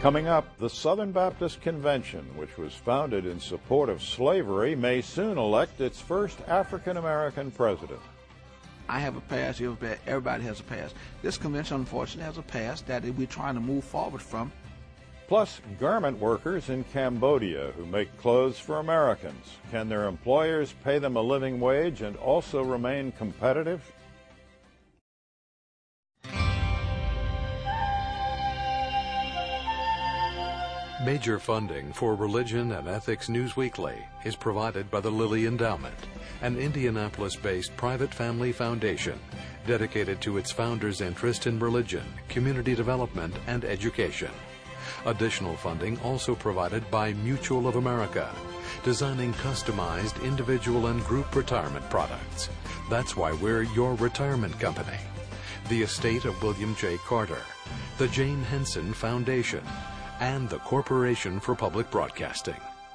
Coming up, the Southern Baptist Convention, which was founded in support of slavery, may soon elect its first African-American president. I have a past, you have a past, everybody has a past. This convention, unfortunately, has a past that we're trying to move forward from. Plus, garment workers in Cambodia who make clothes for Americans. Can their employers pay them a living wage and also remain competitive? Major funding for Religion and Ethics News Weekly is provided by the Lilly Endowment, an Indianapolis-based private family foundation dedicated to its founders' interest in religion, community development, and education. Additional funding also provided by Mutual of America, designing customized individual and group retirement products. That's why we're your retirement company. The estate of William J. Carter, the Jane Henson Foundation, and the Corporation for Public Broadcasting.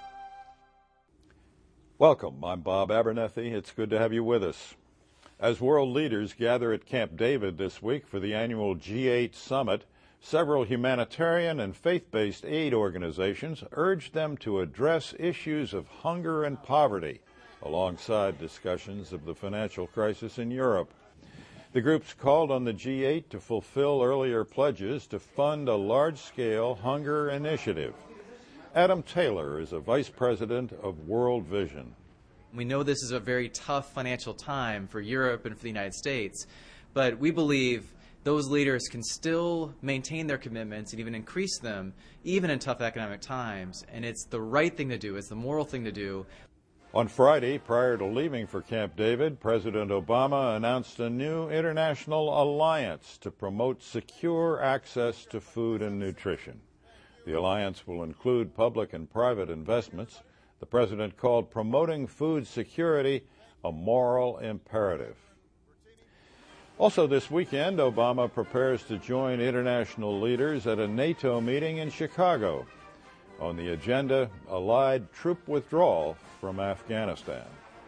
Welcome. I'm Bob Abernethy. It's good to have you with us. As world leaders gather at Camp David this week for the annual G8 summit, several humanitarian and faith-based aid organizations urged them to address issues of hunger and poverty, alongside discussions of the financial crisis in Europe. The groups called on the G8 to fulfill earlier pledges to fund a large-scale hunger initiative. Adam Taylor is a vice president of World Vision. We know this is a very tough financial time for Europe and for the United States, but we believe those leaders can still maintain their commitments and even increase them, even in tough economic times. And it's the right thing to do. It's the moral thing to do. On Friday, prior to leaving for Camp David, President Obama announced a new international alliance to promote secure access to food and nutrition. The alliance will include public and private investments. The president called promoting food security a moral imperative. Also this weekend, Obama prepares to join international leaders at a NATO meeting in Chicago. On the agenda, Allied troop withdrawal from Afghanistan.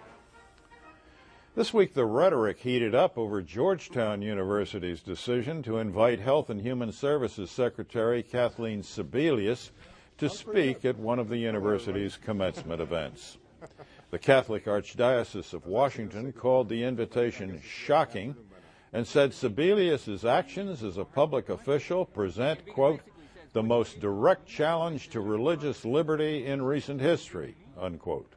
This week, the rhetoric heated up over Georgetown University's decision to invite Health and Human Services Secretary Kathleen Sebelius to speak at one of the university's commencement events. The Catholic Archdiocese of Washington called the invitation shocking and said Sebelius's actions as a public official present, quote, the most direct challenge to religious liberty in recent history, unquote.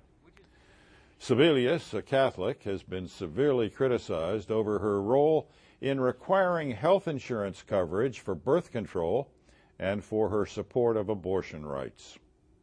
Sebelius, a Catholic, has been severely criticized over her role in requiring health insurance coverage for birth control and for her support of abortion rights.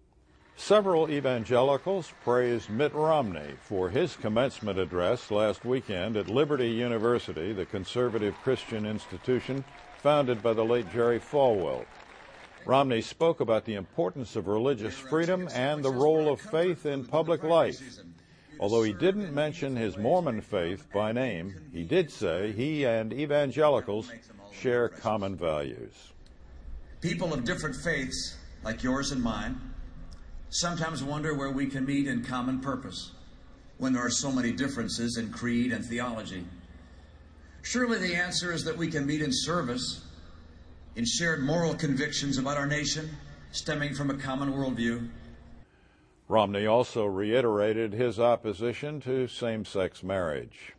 Several evangelicals praised Mitt Romney for his commencement address last weekend at Liberty University, the conservative Christian institution founded by the late Jerry Falwell. Romney spoke about the importance of religious freedom and the role of faith in public life. Although he didn't mention his Mormon faith by name, he did say he and evangelicals share common values. People of different faiths, like yours and mine, sometimes wonder where we can meet in common purpose when there are so many differences in creed and theology. Surely the answer is that we can meet in service, in shared moral convictions about our nation stemming from a common worldview. Romney also reiterated his opposition to same-sex marriage.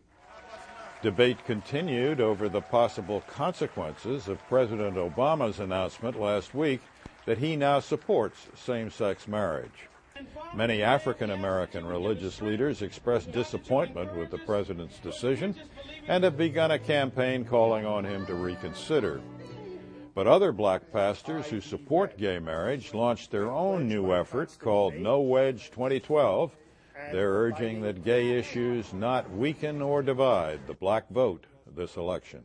Debate continued over the possible consequences of President Obama's announcement last week that he now supports same-sex marriage. Many African-American religious leaders expressed disappointment with the president's decision and have begun a campaign calling on him to reconsider. But other black pastors who support gay marriage launched their own new effort called No Wedge 2012. They're urging that gay issues not weaken or divide the black vote this election.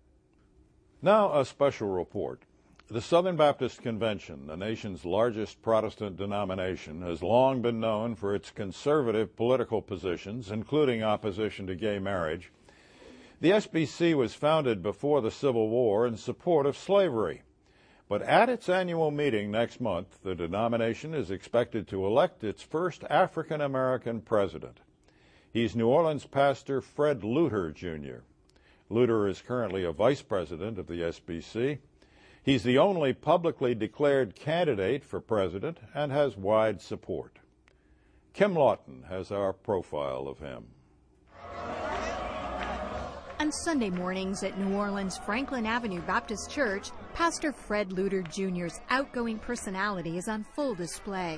Now a special report. The Southern Baptist Convention, the nation's largest Protestant denomination, has long been known for its conservative political positions, including opposition to gay marriage. The SBC was founded before the Civil War in support of slavery. But at its annual meeting next month, the denomination is expected to elect its first African-American president. He's New Orleans pastor Fred Luter, Jr. Luter is currently a vice president of the SBC. He's the only publicly declared candidate for president and has wide support. Kim Lawton has our profile of him. On Sunday mornings at New Orleans' Franklin Avenue Baptist Church, Pastor Fred Luter Jr.'s outgoing personality is on full display.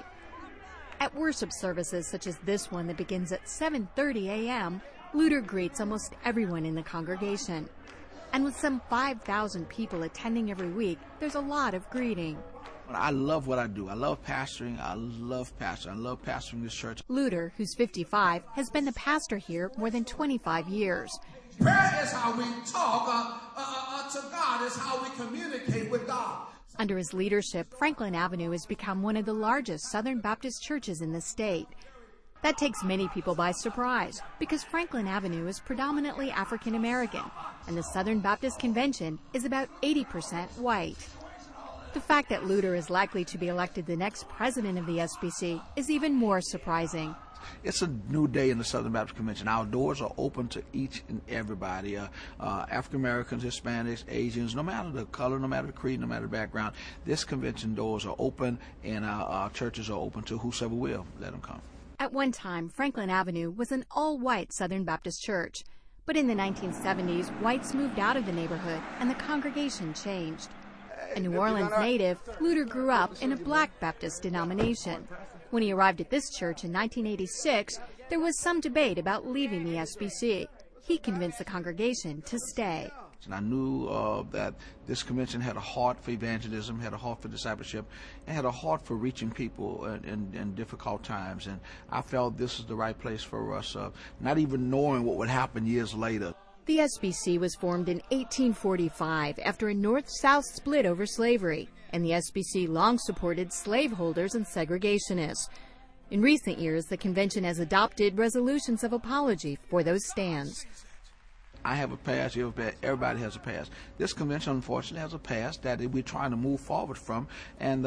At worship services such as this one that begins at 7:30 a.m., Luter greets almost everyone in the congregation. And with some 5,000 people attending every week, there's a lot of greeting. I love what I do. I love pastoring. I love pastoring this church. Luter, who's 55, has been the pastor here more than 25 years. Prayer is how we talk to God, is how we communicate with God. Under his leadership, Franklin Avenue has become one of the largest Southern Baptist churches in the state. That takes many people by surprise because Franklin Avenue is predominantly African American, and the Southern Baptist Convention is about 80% white. The fact that Luter is likely to be elected the next president of the SBC is even more surprising. It's a new day in the Southern Baptist Convention. Our doors are open to each and everybody, African Americans, Hispanics, Asians, no matter the color, no matter the creed, no matter the background. This convention doors are open, and our churches are open to whosoever will. Let them come. At one time, Franklin Avenue was an all-white Southern Baptist church. But in the 1970s, whites moved out of the neighborhood, and the congregation changed. A New Orleans native, Luter grew up in a black Baptist denomination. When he arrived at this church in 1986, there was some debate about leaving the SBC. He convinced the congregation to stay. And I knew that this convention had a heart for evangelism, had a heart for discipleship, and had a heart for reaching people in difficult times. And I felt this is the right place for us, not even knowing what would happen years later. The SBC was formed in 1845 after a North-South split over slavery, and the SBC long supported slaveholders and segregationists. In recent years, the convention has adopted resolutions of apology for those stands. I have a past, you have a past, everybody has a past. This convention, unfortunately, has a past that we're trying to move forward from, and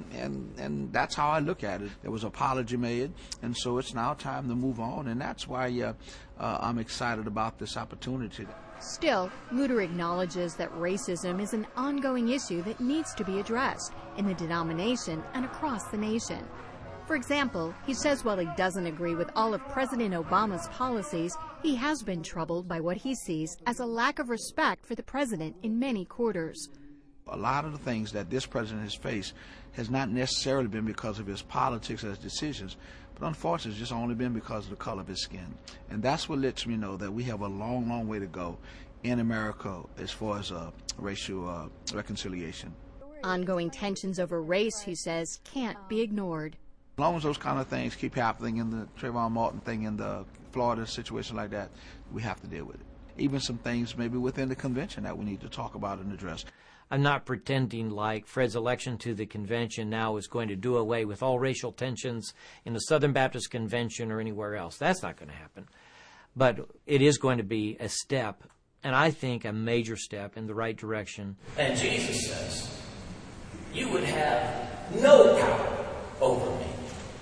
that's how I look at it. There was an apology made, and so it's now time to move on, and that's why I'm excited about this opportunity. Still, Luter acknowledges that racism is an ongoing issue that needs to be addressed in the denomination and across the nation. For example, he says while he doesn't agree with all of President Obama's policies, he has been troubled by what he sees as a lack of respect for the president in many quarters. A lot of the things that this president has faced has not necessarily been because of his politics or his decisions, but unfortunately it's just only been because of the color of his skin. And that's what lets me know that we have a long, long way to go in America as far as racial reconciliation. Ongoing tensions over race, he says, can't be ignored. As long as those kind of things keep happening in the Trayvon Martin thing, in the Florida situation like that, we have to deal with it. Even some things maybe within the convention that we need to talk about and address. I'm not pretending like Fred's election to the convention now is going to do away with all racial tensions in the Southern Baptist Convention or anywhere else. That's not going to happen. But it is going to be a step, and I think a major step in the right direction. And Jesus says, you would have no power over me,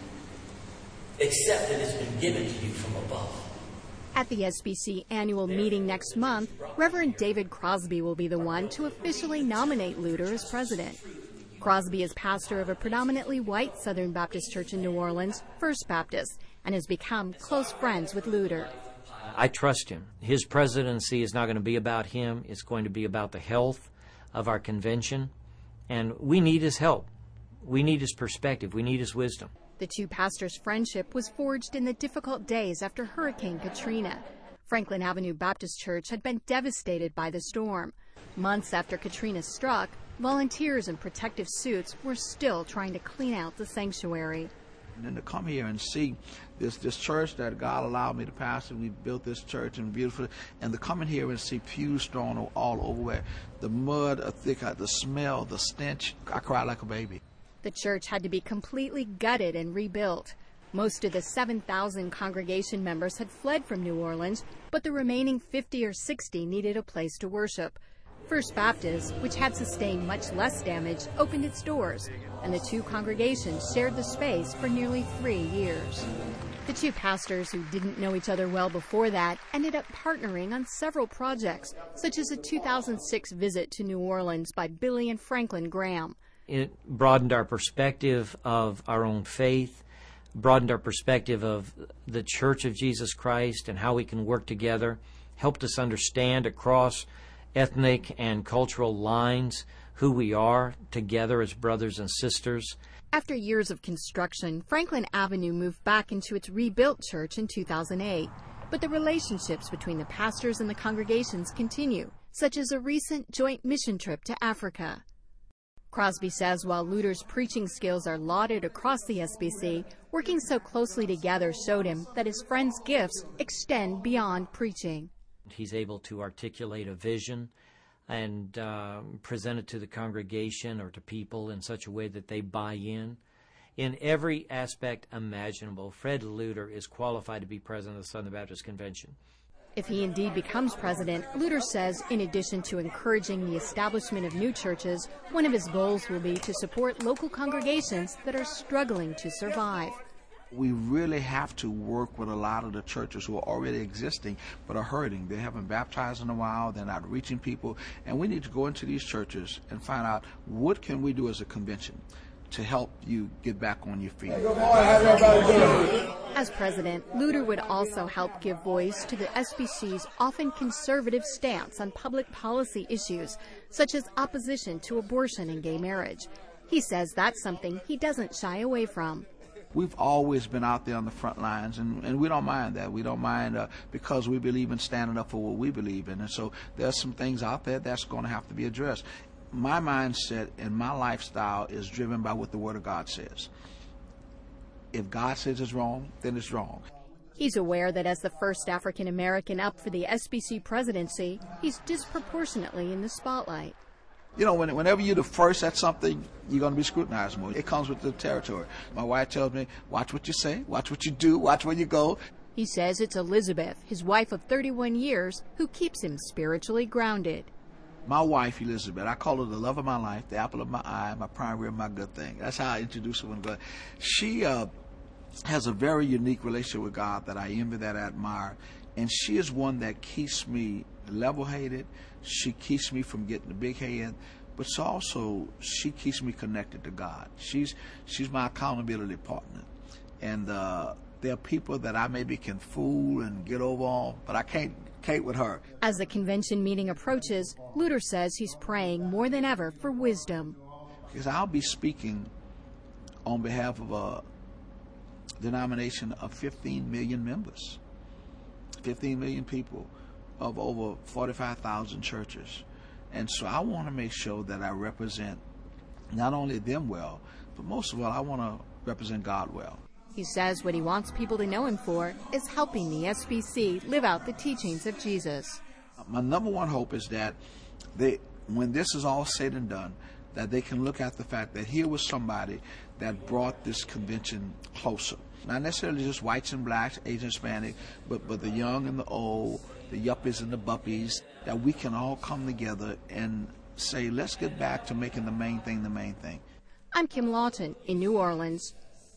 except that it's been given to you from above. At the SBC annual meeting next month, Reverend David Crosby will be the one to officially nominate Luter as president. Crosby is pastor of a predominantly white Southern Baptist church in New Orleans, First Baptist, and has become close friends with Luter. I trust him. His presidency is not going to be about him. It's going to be about the health of our convention, and we need his help. We need his perspective. We need his wisdom. The two pastors' friendship was forged in the difficult days after Hurricane Katrina. Franklin Avenue Baptist Church had been devastated by the storm. Months after Katrina struck, volunteers in protective suits were still trying to clean out the sanctuary. And then to come here and see this church that God allowed me to pastor, we built this church and beautiful, and to come in here and see pews thrown all over where the mud, the smell, the stench, I cried like a baby. The church had to be completely gutted and rebuilt. Most of the 7,000 congregation members had fled from New Orleans, but the remaining 50 or 60 needed a place to worship. First Baptist, which had sustained much less damage, opened its doors, and the two congregations shared the space for nearly 3 years. The two pastors, who didn't know each other well before that, ended up partnering on several projects, such as a 2006 visit to New Orleans by Billy and Franklin Graham. It broadened our perspective of our own faith, broadened our perspective of the Church of Jesus Christ and how we can work together, helped us understand across ethnic and cultural lines who we are together as brothers and sisters. After years of construction, Franklin Avenue moved back into its rebuilt church in 2008. But the relationships between the pastors and the congregations continue, such as a recent joint mission trip to Africa. Crosby says while Luter's preaching skills are lauded across the SBC, working so closely together showed him that his friend's gifts extend beyond preaching. He's able to articulate a vision and present it to the congregation or to people in such a way that they buy in. In every aspect imaginable, Fred Luter is qualified to be president of the Southern Baptist Convention. If he indeed becomes president, Luter says in addition to encouraging the establishment of new churches, one of his goals will be to support local congregations that are struggling to survive. We really have to work with a lot of the churches who are already existing but are hurting. They haven't baptized in a while, they're not reaching people, and we need to go into these churches and find out what can we do as a convention to help you get back on your feet. As president, Luter would also help give voice to the SBC's often conservative stance on public policy issues, such as opposition to abortion and gay marriage. He says that's something he doesn't shy away from. We've always been out there on the front lines, and we don't mind that. We don't mind because we believe in standing up for what we believe in. And so there's some things out there that's going to have to be addressed. My mindset and my lifestyle is driven by what the Word of God says. If God says it's wrong, then it's wrong. He's aware that as the first African American up for the SBC presidency, he's disproportionately in the spotlight. You know, whenever you're the first at something, you're going to be scrutinized more. It comes with the territory. My wife tells me, watch what you say, watch what you do, watch where you go. He says it's Elizabeth, his wife of 31 years, who keeps him spiritually grounded. My wife, Elizabeth, I call her the love of my life, the apple of my eye, my prime rib, my good thing. That's how I introduce her when God. She has a very unique relationship with God that I envy, that I admire. And she is one that keeps me level-headed. She keeps me from getting the big head. But she keeps me connected to God. She's my accountability partner. And there are people that I maybe can fool and get over on, but I can't with her. As the convention meeting approaches, Luter says he's praying more than ever for wisdom. Because I'll be speaking on behalf of a denomination of 15 million members, 15 million people of over 45,000 churches. And so I want to make sure that I represent not only them well, but most of all, I want to represent God well. He says what he wants people to know him for is helping the SBC live out the teachings of Jesus. My number one hope is that when this is all said and done, that they can look at the fact that here was somebody that brought this convention closer. Not necessarily just whites and blacks, Asian, Hispanic, but the young and the old, the yuppies and the buppies, that we can all come together and say, let's get back to making the main thing the main thing. I'm Kim Lawton in New Orleans.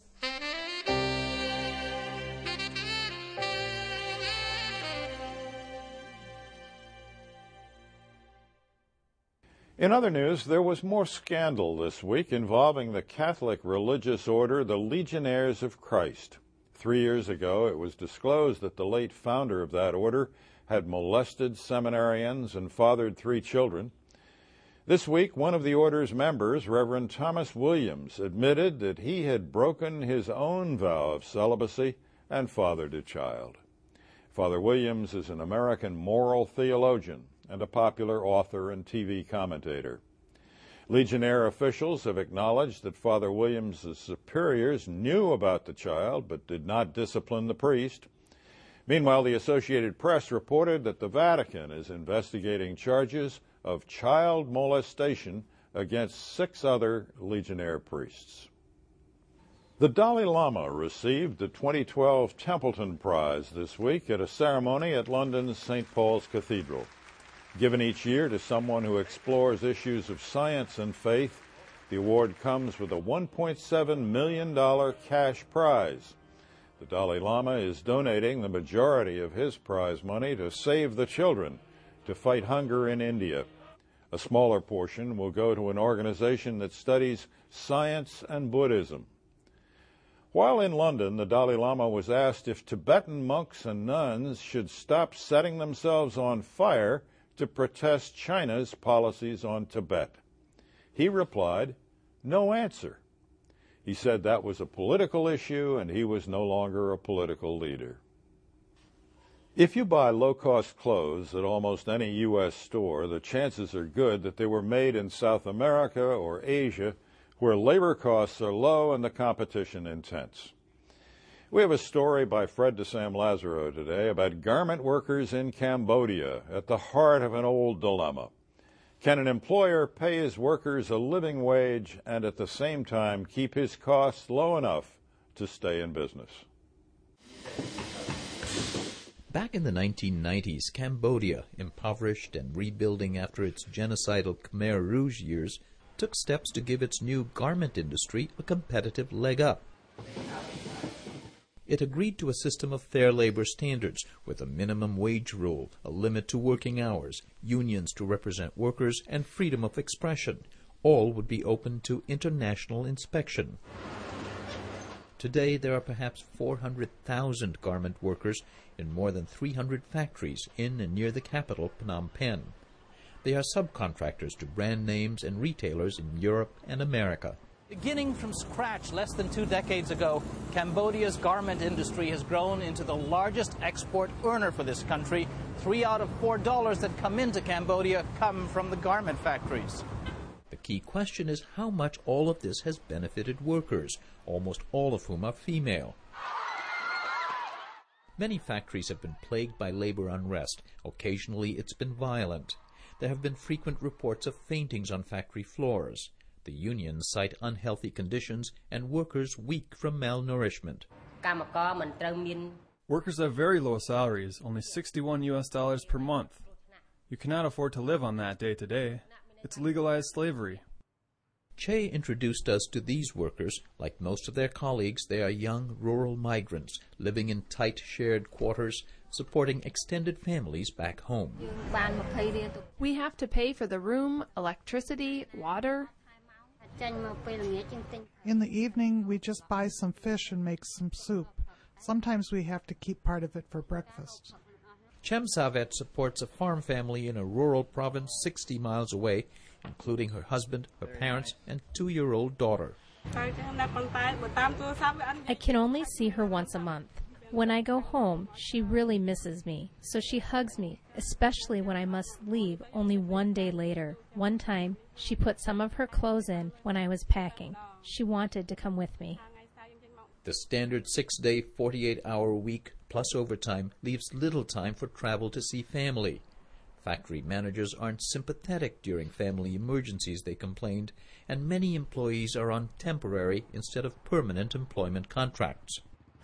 In other news, there was more scandal this week involving the Catholic religious order, the Legionnaires of Christ. 3 years ago, it was disclosed that the late founder of that order had molested seminarians and fathered 3 children. This week, one of the order's members, Reverend Thomas Williams, admitted that he had broken his own vow of celibacy and fathered a child. Father Williams is an American moral theologian and a popular author and TV commentator. Legionnaire officials have acknowledged that Father Williams' superiors knew about the child but did not discipline the priest. Meanwhile, the Associated Press reported that the Vatican is investigating charges of child molestation against 6 other Legionnaire priests. The Dalai Lama received the 2012 Templeton Prize this week at a ceremony at London's St. Paul's Cathedral. Given each year to someone who explores issues of science and faith, the award comes with a $1.7 million cash prize. The Dalai Lama is donating the majority of his prize money to Save the Children, to fight hunger in India. A smaller portion will go to an organization that studies science and Buddhism. While in London, the Dalai Lama was asked if Tibetan monks and nuns should stop setting themselves on fire to protest China's policies on Tibet. He replied, "No answer." He said that was a political issue and he was no longer a political leader. If you buy low-cost clothes at almost any U.S. store, the chances are good that they were made in South America or Asia, where labor costs are low and the competition intense. We have a story by Fred de Sam Lazaro today about garment workers in Cambodia at the heart of an old dilemma. Can an employer pay his workers a living wage and at the same time keep his costs low enough to stay in business? Back in the 1990s, Cambodia, impoverished and rebuilding after its genocidal Khmer Rouge years, took steps to give its new garment industry a competitive leg up. It agreed to a system of fair labor standards with a minimum wage rule, a limit to working hours, unions to represent workers, and freedom of expression. All would be open to international inspection. Today, there are perhaps 400,000 garment workers in more than 300 factories in and near the capital, Phnom Penh. They are subcontractors to brand names and retailers in Europe and America. Beginning from scratch less than 2 decades ago, Cambodia's garment industry has grown into the largest export earner for this country. 3 out of $4 that come into Cambodia come from the garment factories. The key question is how much all of this has benefited workers, almost all of whom are female. Many factories have been plagued by labor unrest. Occasionally it's been violent. There have been frequent reports of faintings on factory floors. The unions cite unhealthy conditions and workers weak from malnourishment. Workers have very low salaries, only $61 per month. You cannot afford to live on that day to day. It's legalized slavery. Che introduced us to these workers. Like most of their colleagues, they are young rural migrants living in tight shared quarters, supporting extended families back home. We have to pay for the room, electricity, water. In the evening, we just buy some fish and make some soup. Sometimes we have to keep part of it for breakfast. Chem Savet supports a farm family in a rural province 60 miles away, including her husband, her parents, and 2-year-old daughter. I can only see her once a month. When I go home, she really misses me, so she hugs me, especially when I must leave only 1 day later. One time, she put some of her clothes in when I was packing. She wanted to come with me. The standard 6-day, 48-hour week plus overtime leaves little time for travel to see family. Factory managers aren't sympathetic during family emergencies, they complained, and many employees are on temporary instead of permanent employment contracts.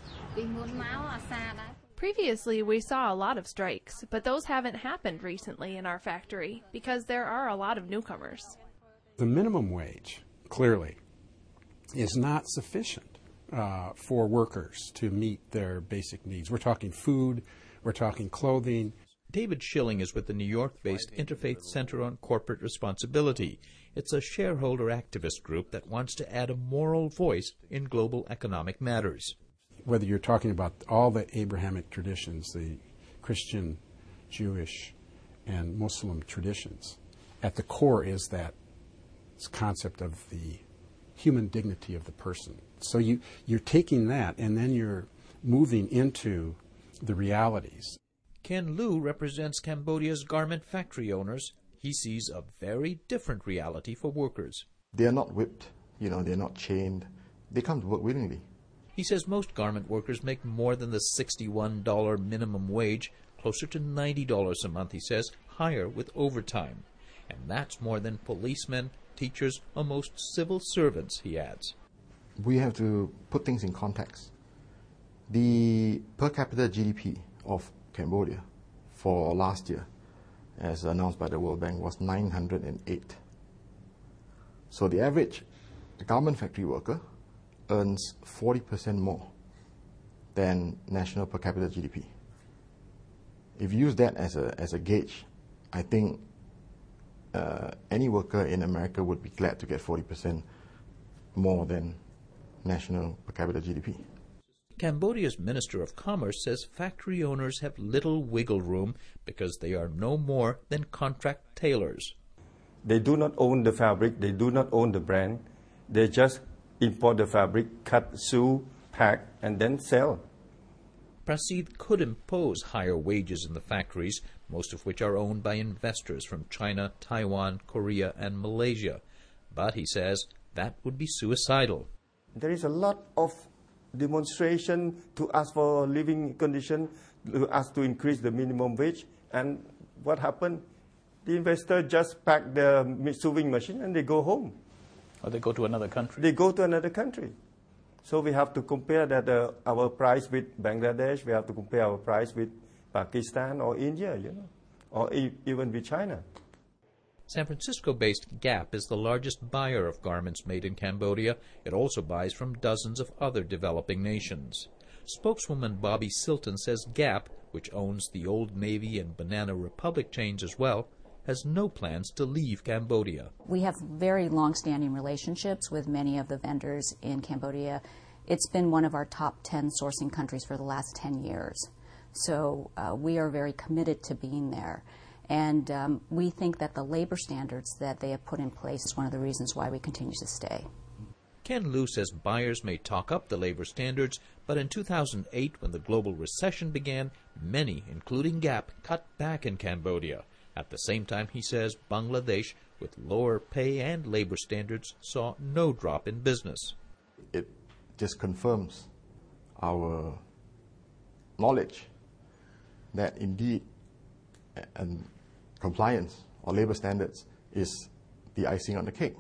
Previously, we saw a lot of strikes, but those haven't happened recently in our factory because there are a lot of newcomers. The minimum wage, clearly, is not sufficient for workers to meet their basic needs. We're talking food, we're talking clothing. David Schilling is with the New York-based Interfaith Center on Corporate Responsibility. It's a shareholder activist group that wants to add a moral voice in global economic matters. Whether you're talking about all the Abrahamic traditions, the Christian, Jewish, and Muslim traditions, at the core is that concept of the human dignity of the person. So you're taking that and then you're moving into the realities. Ken Liu represents Cambodia's garment factory owners. He sees a very different reality for workers. They are not whipped, they're not chained. They come to work willingly. He says most garment workers make more than the $61 minimum wage, closer to $90 a month, he says, higher with overtime. And that's more than policemen, teachers, or most civil servants, he adds. We have to put things in context. The per capita GDP of Cambodia for last year, as announced by the World Bank, was 908. So the average garment factory worker earns 40% more than national per capita GDP. If you use that as a gauge, I think any worker in America would be glad to get 40% more than national per capita GDP. Cambodia's Minister of Commerce says factory owners have little wiggle room because they are no more than contract tailors. They do not own the fabric, they do not own the brand, they just import the fabric, cut, sew, pack, and then sell. Prasid could impose higher wages in the factories, most of which are owned by investors from China, Taiwan, Korea, and Malaysia. But he says that would be suicidal. There is a lot of demonstration to ask for living condition, to ask to increase the minimum wage, and what happened? The investor just pack the sewing machine and they go home. Or they go to another country. They go to another country. So we have to compare that our price with Bangladesh, we have to compare our price with Pakistan or India, or even with China. San Francisco-based Gap is the largest buyer of garments made in Cambodia. It also buys from dozens of other developing nations. Spokeswoman Bobby Silton says Gap, which owns the Old Navy and Banana Republic chains as well, has no plans to leave Cambodia. We have very long-standing relationships with many of the vendors in Cambodia. It's been one of our top 10 sourcing countries for the last 10 years. So we are very committed to being there. And we think that the labor standards that they have put in place is one of the reasons why we continue to stay. Ken Liu says buyers may talk up the labor standards, but in 2008, when the global recession began, many, including Gap, cut back in Cambodia. At the same time, he says, Bangladesh, with lower pay and labor standards, saw no drop in business. It just confirms our knowledge that indeed compliance or labor standards is the icing on the cake.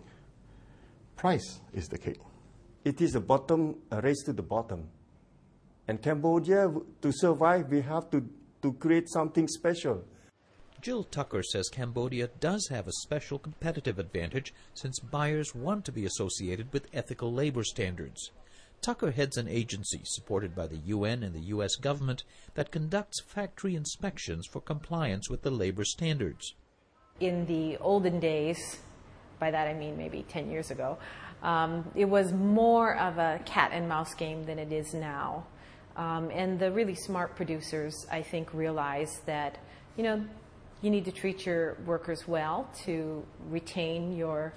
Price is the cake. It is a race to the bottom. And Cambodia, to survive, we have to create something special. Jill Tucker says Cambodia does have a special competitive advantage since buyers want to be associated with ethical labor standards. Tucker heads an agency supported by the UN and the U.S. government that conducts factory inspections for compliance with the labor standards. In the olden days, by that I mean maybe 10 years ago, it was more of a cat and mouse game than it is now. And the really smart producers, I think, realize that, you need to treat your workers well to retain your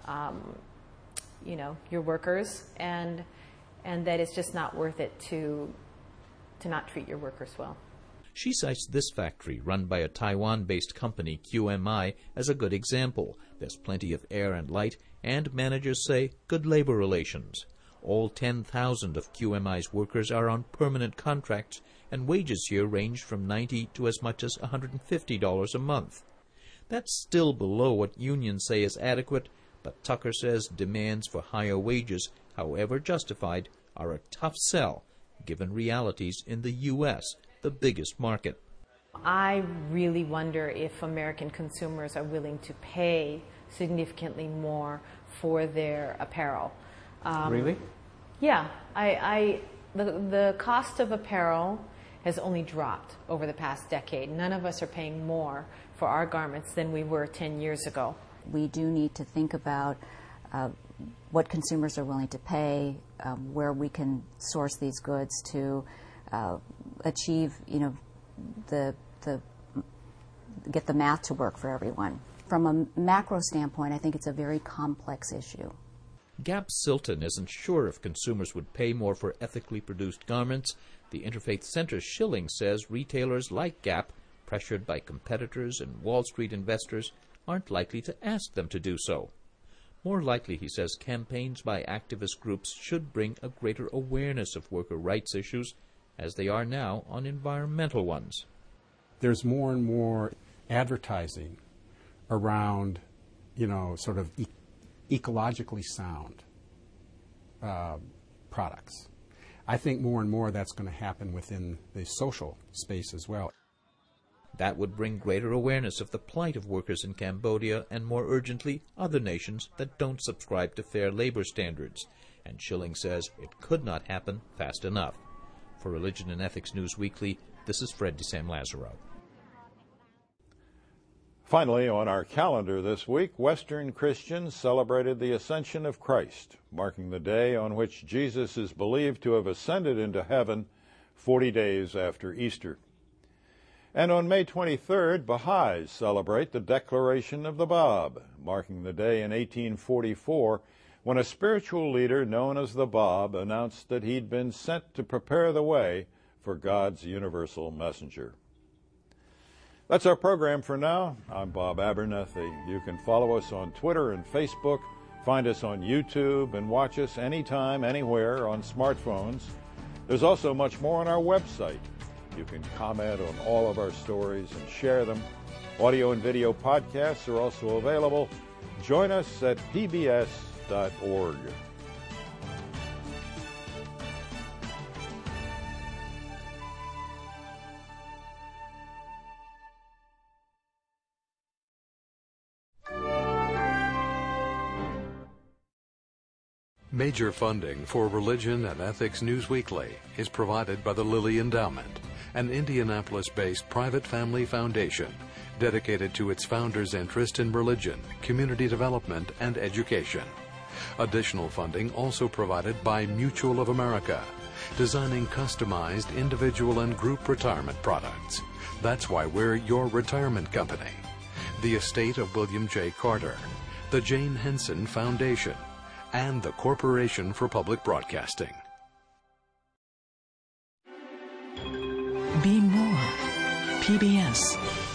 workers, and that it's just not worth it to not treat your workers well. She cites this factory, run by a Taiwan-based company, QMI, as a good example. There's plenty of air and light, and managers say good labor relations. All 10,000 of QMI's workers are on permanent contracts, and wages here range from $90 to as much as $150 a month. That's still below what unions say is adequate, but Tucker says demands for higher wages, however justified, are a tough sell, given realities in the U.S., the biggest market. I really wonder if American consumers are willing to pay significantly more for their apparel. Really? Yeah. The cost of apparel has only dropped over the past decade. None of us are paying more for our garments than we were 10 years ago. We do need to think about what consumers are willing to pay, where we can source these goods to achieve, get the math to work for everyone. From a macro standpoint, I think it's a very complex issue. Gap Silton isn't sure if consumers would pay more for ethically produced garments. The Interfaith Center Schilling says retailers like Gap, pressured by competitors and Wall Street investors, aren't likely to ask them to do so. More likely, he says, campaigns by activist groups should bring a greater awareness of worker rights issues, as they are now on environmental ones. There's more and more advertising around, sort of ecologically sound products. I think more and more that's going to happen within the social space as well. That would bring greater awareness of the plight of workers in Cambodia and, more urgently, other nations that don't subscribe to fair labor standards. And Schilling says it could not happen fast enough. For Religion and Ethics News Weekly, this is Fred DeSam Lazaro. Finally, on our calendar this week, Western Christians celebrated the Ascension of Christ, marking the day on which Jesus is believed to have ascended into heaven 40 days after Easter. And on May 23rd, Baha'is celebrate the Declaration of the Bab, marking the day in 1844 when a spiritual leader known as the Bab announced that he'd been sent to prepare the way for God's universal messenger. That's our program for now. I'm Bob Abernethy. You can follow us on Twitter and Facebook, find us on YouTube, and watch us anytime, anywhere on smartphones. There's also much more on our website. You can comment on all of our stories and share them. Audio and video podcasts are also available. Join us at pbs.org. Major funding for Religion and Ethics News Weekly is provided by the Lilly Endowment, an Indianapolis-based private family foundation dedicated to its founders' interest in religion, community development, and education. Additional funding also provided by Mutual of America, designing customized individual and group retirement products. That's why we're your retirement company. The estate of William J. Carter, the Jane Henson Foundation, and the Corporation for Public Broadcasting. Be more. PBS.